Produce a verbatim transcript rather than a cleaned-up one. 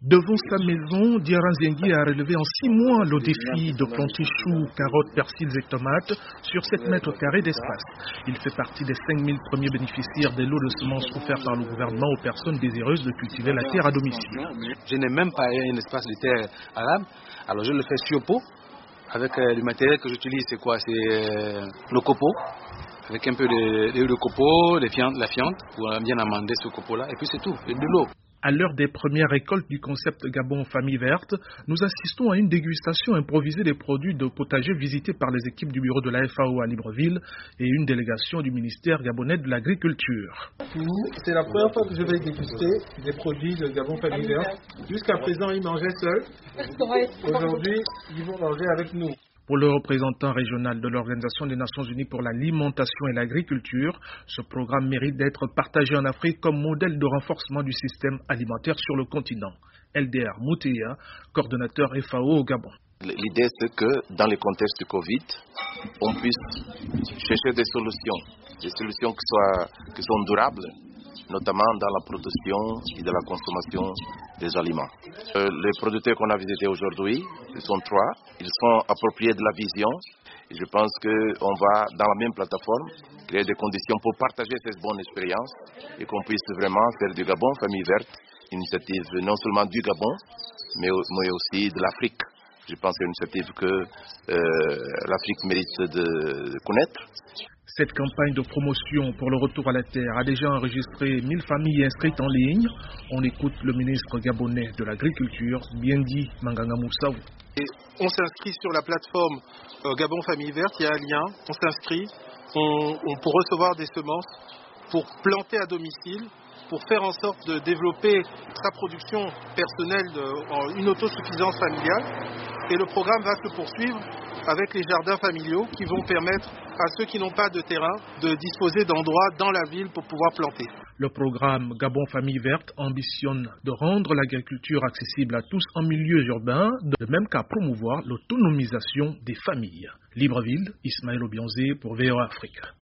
Devant sa maison, Diarra Nzengi a relevé en six mois le défi de planter choux, carottes, persils et tomates sur sept mètres carrés d'espace. Il fait partie des cinq mille premiers bénéficiaires des lots de semences offerts par le gouvernement aux personnes désireuses de cultiver la terre à domicile. Je n'ai même pas un espace de terre arable, alors je le fais sur pot. Avec euh, le matériel que j'utilise, c'est quoi? C'est euh, le copeau, avec un peu de, de, de copeau, de fiente, la fiente, pour bien amender ce copeau-là, et puis c'est tout, et de l'eau. À l'heure des premières récoltes du concept Gabon Famille Verte, nous assistons à une dégustation improvisée des produits de potager visités par les équipes du bureau de la F A O à Libreville et une délégation du ministère gabonais de l'Agriculture. C'est la première fois que je vais déguster des produits de Gabon Famille Verte. Jusqu'à présent, ils mangeaient seuls. Aujourd'hui, ils vont manger avec nous. Pour le représentant régional de l'Organisation des Nations Unies pour l'alimentation et l'agriculture, ce programme mérite d'être partagé en Afrique comme modèle de renforcement du système alimentaire sur le continent. L D R Moutéa, coordonnateur F A O au Gabon. L'idée, c'est que dans le contexte du Covid, on puisse chercher des solutions, des solutions qui, soient, qui sont durables, notamment dans la production et dans la consommation des aliments. Euh, les producteurs qu'on a visités aujourd'hui, ils sont trois, ils sont appropriés de la vision et je pense qu'on va dans la même plateforme créer des conditions pour partager cette bonne expérience et qu'on puisse vraiment faire du Gabon Famille Verte, initiative non seulement du Gabon, mais, mais aussi de l'Afrique. Je pense que c'est une initiative que euh, l'Afrique mérite de, de connaître. Cette campagne de promotion pour le retour à la terre a déjà enregistré mille familles inscrites en ligne. On écoute le ministre gabonais de l'Agriculture, Biendi Manganga Moussaou. Et on s'inscrit sur la plateforme euh, Gabon Famille Verte, il y a un lien, on s'inscrit on, on, pour recevoir des semences, pour planter à domicile, pour faire en sorte de développer sa production personnelle, de, en une autosuffisance familiale. Et le programme va se poursuivre avec les jardins familiaux qui vont permettre à ceux qui n'ont pas de terrain de disposer d'endroits dans la ville pour pouvoir planter. Le programme Gabon Famille Verte ambitionne de rendre l'agriculture accessible à tous en milieu urbain, de même qu'à promouvoir l'autonomisation des familles. Libreville, Ismaël Obionzé pour V O A Afrique.